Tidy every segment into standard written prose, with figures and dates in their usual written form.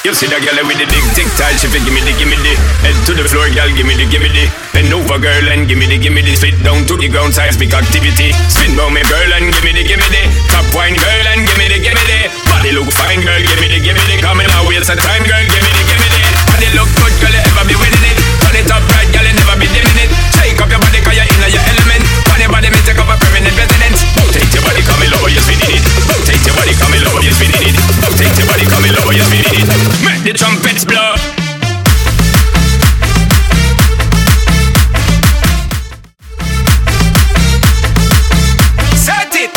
You see the girl with the big tic tac, she fi gimme the. Head to the floor, girl, gimme the. Bend over, girl, and gimme the. Spit down to the ground, seismic activity. Spin round me, girl, and gimme the. Top wine, girl, and gimme the. Body look fine, girl, gimme the. Come in, I waste some time, girl, gimme the. Body look good, girl, you ever be winning it. Turn it up right, girl, you never be dimming it. Shake up your body, cause you're in your element. On your body, me take up a permanent residence. Rotate your body, come in lower, you're spinning it. Rotate your body, come in lower, you're spinning it. Rotate your body, come in lower, you're spinning it. Make the trumpets blow. Set it.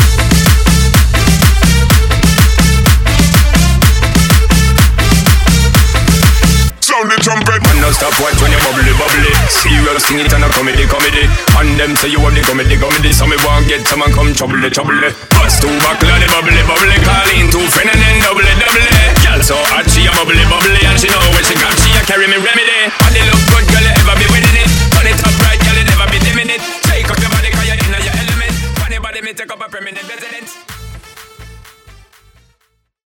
Sound the trumpet. Man, no stop watch when you bubbly. Serious sing it and a comedy. And them say you have the comedy. So me won't get someone come trouble. Bust two buckle of the bubbly. Call in two friend and then double. Girl so hot she a bubbly. And she know when she got she a carry me remedy. And they look